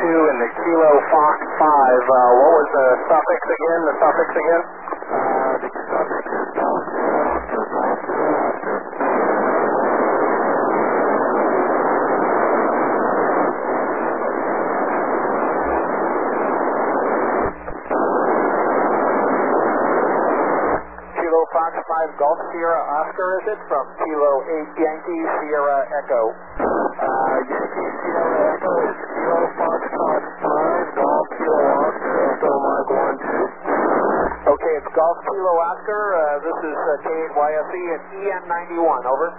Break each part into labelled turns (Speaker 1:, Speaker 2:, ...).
Speaker 1: and the Kilo Fox 5. What was the suffix again? The suffix again?
Speaker 2: The suffix is Golf Kilo Oscar, Golf Kilo Oscar.
Speaker 1: Kilo Fox 5 Golf Sierra Oscar, is it? From Kilo 8 Yankee Sierra Echo.
Speaker 2: Yankee Sierra Echo is Kilo Fox 5 Golf Kilo Oscar, Echo Mike 1-2.
Speaker 1: Okay, it's Golf Kilo Oscar. This is KYSE at EN91, over.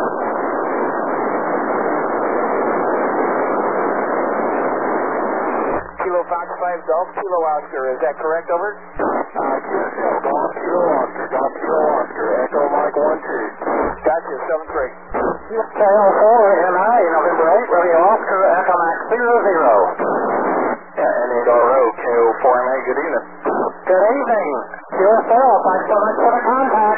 Speaker 1: Kilo Fox 5 Golf Kilo Oscar, is that correct, over?
Speaker 2: QSL, Golf Kilo Oscar, Golf Kilo Oscar, Echo Mike 1-2.
Speaker 1: Gotcha, 7-3.
Speaker 3: KO4 MI, November 8, Radio Oscar, Echo Max 00.
Speaker 1: Yeah, N8RO, KO4MA, good evening.
Speaker 3: Good evening. QSL, thanks so much for the contact.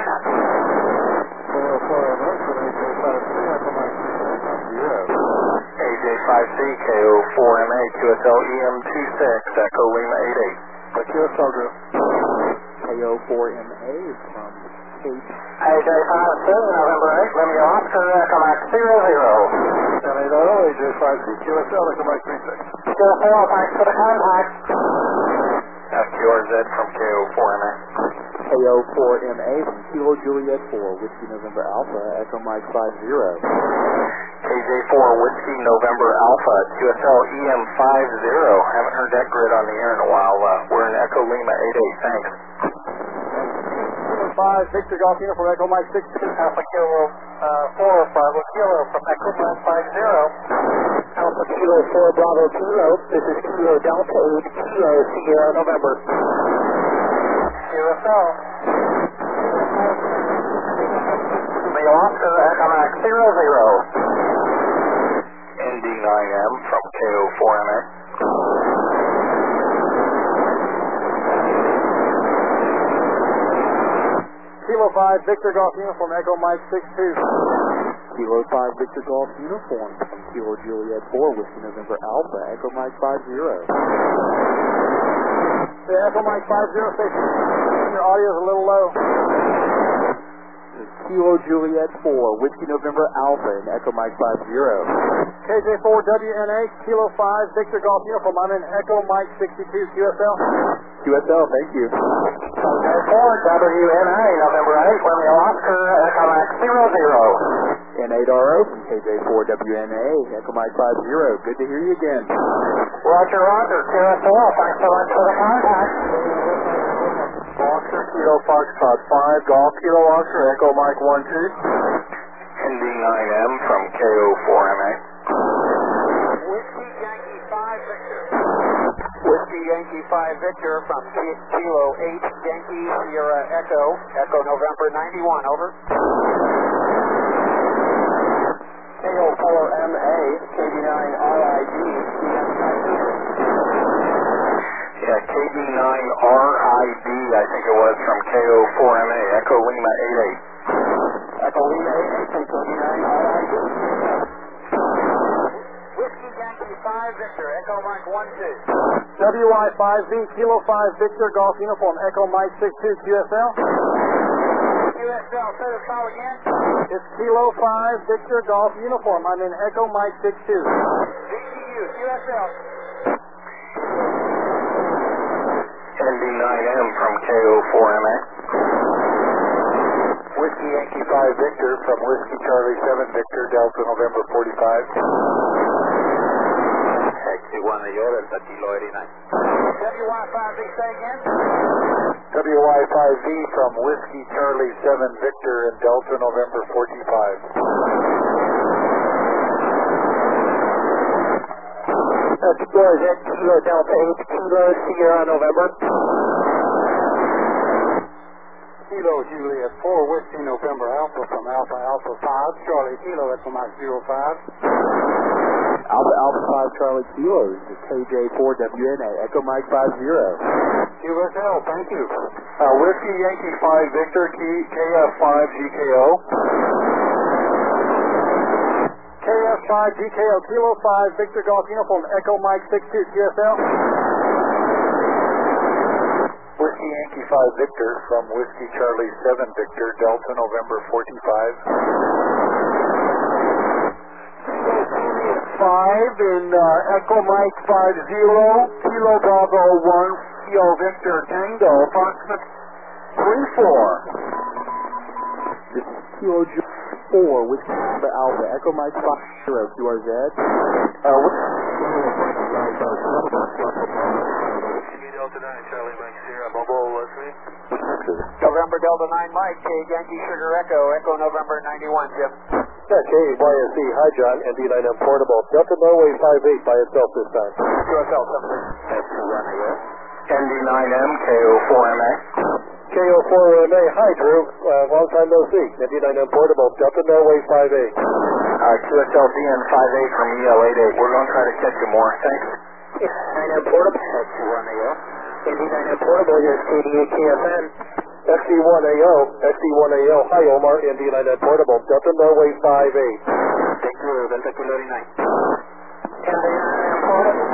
Speaker 1: AJ5C, KO4MA, QSL EM26, Echo Lima 88.
Speaker 2: QSL group.
Speaker 4: KO4MA is from Kate.
Speaker 3: AJ5C, November 8, Radio Oscar, Echo Max 00.
Speaker 2: N8RO, AJ5C, QSL, Echo Mike 36.
Speaker 3: QSL, thanks for the contact.
Speaker 1: FQRZ from KO4MA.
Speaker 4: KO4MA from Kilo Juliet 4, Whiskey November Alpha, Echo Mike 50.
Speaker 1: KJ4 Whiskey November Alpha, QSL EM50. Haven't heard that grid on the air in a while. We're in Echo Lima 88, thanks.
Speaker 2: 5, Victor Golf Uniform, Echo Mike 62.
Speaker 3: Alpha Kilo 4, Bravo Kilo from Echo Mike 50. Alpha Kilo 4, Bravo Kilo. This is Kilo Delta 8, Kilo Sierra November. QSL. Radio Oscar, Echo Max 00.
Speaker 1: ND9M from KO4MA.
Speaker 2: Kilo 5, Victor Golf Uniform, Echo Mike 62.
Speaker 4: Kilo 5 Victor Golf Uniform from Kilo Juliet 4, Whiskey November Alpha, Echo Mike 50.
Speaker 2: The Echo Mike 50 station. Your audio is a little low.
Speaker 4: Kilo Juliet 4, Whiskey November Alpha, and Echo Mike 50.
Speaker 2: KJ4WNA, Kilo 5, Victor Golf Uniform. I'm in Echo Mike 62, QSL.
Speaker 4: QSL, thank you.
Speaker 3: KJ4 WNA, November 8, Radio Oscar, Echo Max 00.
Speaker 4: N8RO from KJ4WNA, Echo Mike 50. Good to hear you again.
Speaker 3: Roger, Roger. QSL, thanks so much for the contact.
Speaker 2: Oscar, Kilo Foxtrot 5, Golf Kilo Oscar, Echo Mike 1-2.
Speaker 1: ND9M from KO4MA.
Speaker 3: Whiskey Yankee 5 Victor.
Speaker 1: Whiskey Yankee 5 Victor from Kilo 8 Yankee Sierra Echo, Echo November 91, over.
Speaker 3: KO4MA, KB9RID,
Speaker 1: Yeah, KB9RID, I think it was, from KO4MA, Echo Lima 88.
Speaker 3: Echo Lima 88 from KB9RID.
Speaker 1: Whiskey Yankee 5 Victor, Echo Mike 1-2.
Speaker 2: WY5V, Kilo 5, Victor Golf Uniform, Echo Mike 62, QSL.
Speaker 1: QSL, say the call again.
Speaker 2: It's Kilo 5, Victor Golf Uniform. I'm in Echo Mike 62.
Speaker 1: VCU, QSL. ND9M from KO4MA.
Speaker 2: Whiskey Yankee 5 Victor from Whiskey Charlie 7 Victor, Delta November 45.
Speaker 1: XC1 Delta Kilo 89. WY5V, say again.
Speaker 2: WY5V from Whiskey Charlie 7 Victor and Delta November 45.
Speaker 3: Explorers at Kilo Delta 8, Kilo Sierra November.
Speaker 2: Kilo Juliet 4, Whiskey November Alpha from Alpha Alpha 5, Charlie Kilo, Echo Mike 05.
Speaker 4: Alpha Alpha 5 Charlie Kilo is KJ4WNA, Echo Mike 50.
Speaker 2: QSL, thank you. Whiskey Yankee 5 Victor, KF5 GKO. KF
Speaker 3: 5 DKO, Kilo 5, Victor Golf Uniform, Echo Mike 62, QSL.
Speaker 2: Whiskey Yankee 5 Victor from Whiskey Charlie 7 Victor, Delta November 45.
Speaker 3: 5 in Echo Mike 50, Kilo Bravo 1, Kilo Victor Tango, approximate 3-4.
Speaker 4: This is Kilo 4 with November Alpha, Echo Mike 50, QRZ.
Speaker 2: Delta 9, Charlie Mike Sierra, mobile, Leslie.
Speaker 1: November Delta 9 Mike, K Yankee Sugar Echo, Echo November 91, Jim.
Speaker 2: Yeah, KYSE, hi John, ND9M Portable, Delta Norway 58 by itself this time.
Speaker 1: QSL 7.
Speaker 2: ND9M, KO4MA. KO4MA, hi Drew, long time no see, ND9M Portable, Delta Norway 58. QSL DN58 from EL88, we're going to try to catch you more, thanks.
Speaker 3: ND9M Portable, X1AO. ND9M Portable, here's KD8 KFN.
Speaker 2: XD1AO, XD1AO, hi Omar, ND9M Portable, Delta Norway 58.
Speaker 1: Thank you, Delta Kilo 9.
Speaker 3: ND9M Portable,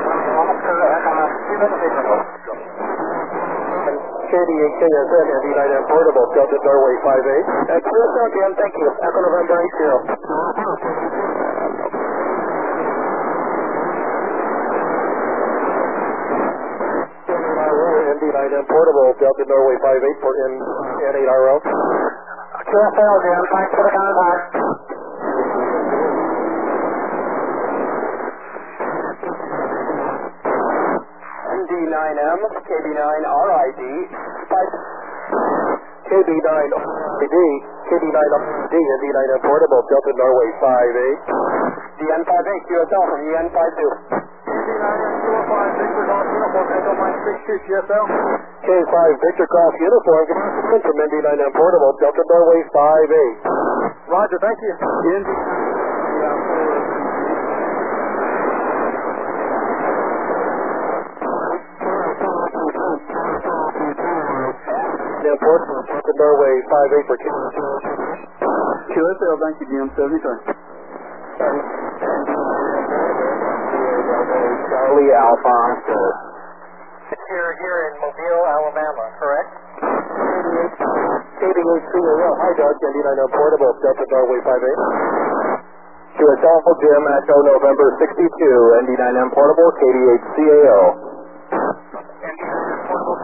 Speaker 2: KD8 KSN, ND9M Portable, Delta Norway 58.
Speaker 3: QSL Jim, thank you. Echo November 80.
Speaker 2: ND9M Portable, Delta Norway 58 for N8RO.
Speaker 3: QSL Jim, thanks for the contact.
Speaker 2: ND9M, KB9RID, KB9RID, KB9RID, ND9M Portable, Delta Norway 58.
Speaker 3: DN58, QSL from EN52.
Speaker 2: K5 Victor Golf Uniform from ND9M Portable, Delta Norway 58.
Speaker 3: Roger, thank you.
Speaker 2: Portable, Delta Norway 58 for
Speaker 4: QSL, thank you, Jim, 73.
Speaker 2: Charlie Alpha.
Speaker 3: Here in Mobile, Alabama, correct?
Speaker 2: KD8CAL, hi Doug, ND9M Portable, Delta Norway 58. QSL Jim, Echo November 62, ND9M Portable, KD8CAL.
Speaker 1: ND9M Portable,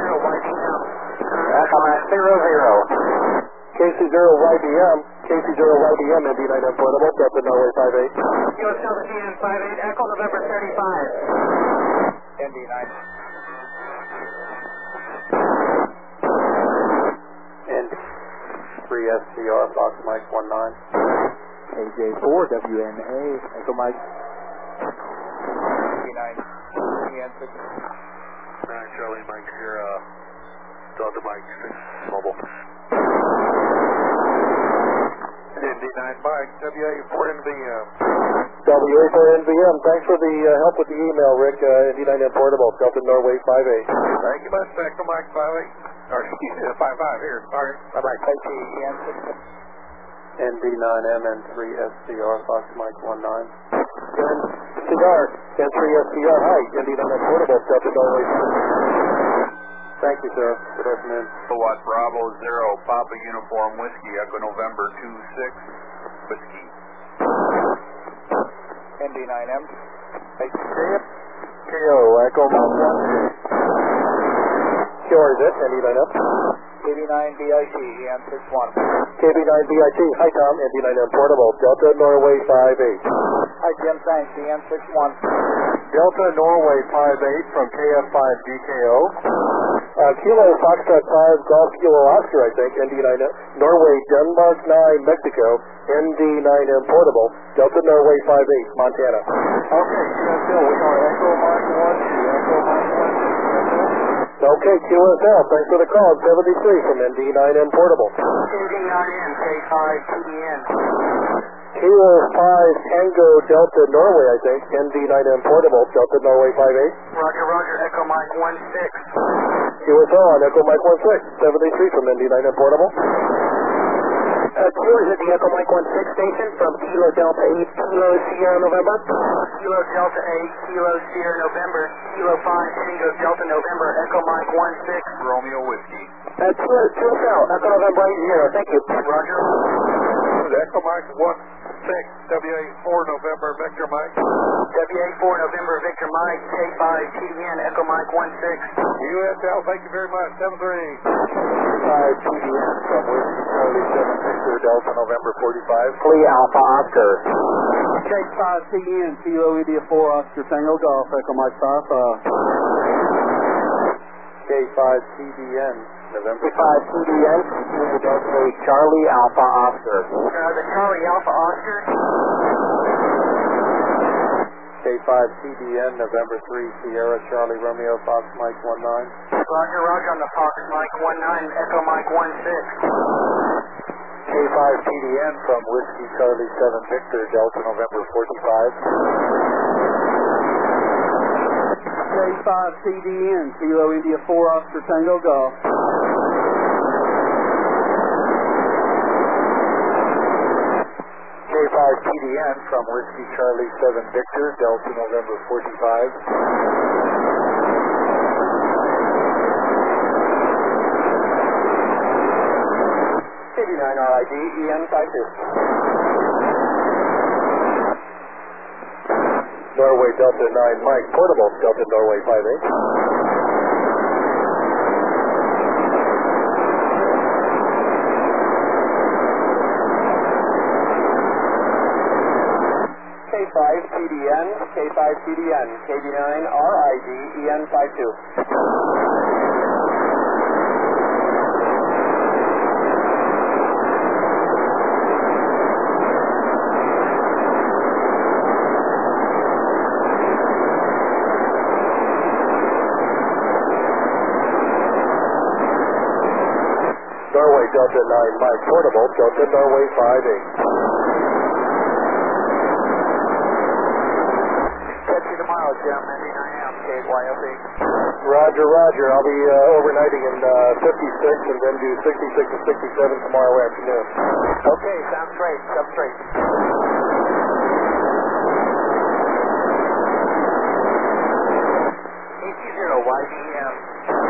Speaker 3: Echo Max 00.
Speaker 2: KC0YBM, KC0YBM, ND9M Portable, Delta Norway 58.
Speaker 1: QSL DN58, Echo November 35. ND9.
Speaker 2: And 3SCR, Fox Mike 19.
Speaker 4: AJ4, WNA, Echo Mike.
Speaker 1: ND9. DN6.
Speaker 2: 9 Charlie Mike Sierra, Delta Mike 6, mobile. ND9 Mike, WA4NVM. WA4NVM, thanks for the help with the email, Rick. ND9M Portable, Delta Norway 58. Thank you much, Echo Mike 58. Or excuse me, 55 here, sorry. Bye-bye.
Speaker 1: Thank you, DN6.
Speaker 2: ND9M and 3SCR, Fox Mike 19. NCR, N3SCR, hi, ND9M Portable, Delta Norway 58. Thank you, sir. Good afternoon.
Speaker 5: Kilowatt Bravo 0, Papa Uniform Whiskey, Echo November 26, Whiskey.
Speaker 1: ND9M.
Speaker 2: KO, Echo Mike 1. QRZ, ND9M.
Speaker 1: KB9BIT, EN61.
Speaker 2: KB9BIT, hi Tom, ND9M Portable, Delta Norway 58.
Speaker 1: Hi Jim, thanks, EN61.
Speaker 2: Delta Norway 58 from KF5 DKO. Kilo Foxtrot 5 Golf Kilo Oscar, I think, ND9M. Norway Denmark 9 Mexico, ND9M Portable, Delta Norway 58, Montana. Okay, QSL, we are Echo Mike 1, Echo Mike 1. Okay, QSL, thanks for the call, 73 from ND9M Portable.
Speaker 1: KD9N, K5 TDN.
Speaker 2: Kilo 5 Tango Delta Norway, I think, ND9M Portable, Delta Norway 58.
Speaker 1: Roger, Echo Mike 16.
Speaker 2: QSL on Echo Mike 16, 73 from ND9M Portable.
Speaker 3: Kilo is at the Echo Mike 16 station from Kilo Delta 8, Kilo Sierra November.
Speaker 1: Kilo Delta 8, Kilo Sierra November, Kilo 5, Tango Delta November, Echo Mike 16.
Speaker 5: Romeo Whiskey.
Speaker 3: Kilo Echo November 80, thank you.
Speaker 1: Roger.
Speaker 2: Echo Mike 16, WA4 November, Victor Mike.
Speaker 1: WA4 November, Victor Mike, K5 TDN, Echo Mike 16.
Speaker 2: USL, thank you very much, 73.
Speaker 3: K5 TDN from Whiskey Charlie 7 Victor Delta November 45.
Speaker 2: Lee Alpha Oscar.
Speaker 4: K5 TN, Kilo India 4 Oscar Tango Golf, Echo Mike 55.
Speaker 2: K5 TDN, November.
Speaker 3: K5 TDN, Kilo Delta 8, Charlie Alpha Oscar.
Speaker 1: The Charlie Alpha Oscar.
Speaker 2: K5 TDN, November 3, Sierra Charlie Romeo Fox Mike 19.
Speaker 1: Roger, Roger on the Fox Mike 19, Echo Mike 16.
Speaker 2: K5 TDN from Whiskey Charlie 7 Victor Delta November 45.
Speaker 4: K5 TDN, Kilo India 4 Oscar Tango Golf.
Speaker 2: K5 TDN from Whiskey Charlie 7 Victor Delta November 45.
Speaker 3: 89 RID, EN52.
Speaker 2: Norway Delta 9 Mike, portable Delta Norway 58.
Speaker 3: K5 TDN, K5 TDN, KB9 RID, EN52.
Speaker 2: Norway Delta 9 Mike, portable Delta Norway 58.
Speaker 1: Catch you tomorrow, Jim, 99M, KYOP.
Speaker 2: Roger, Roger. I'll be overnighting in 56 and then do 66 and 67 tomorrow afternoon.
Speaker 1: Okay, sounds great. Substrate. EC0 YDM.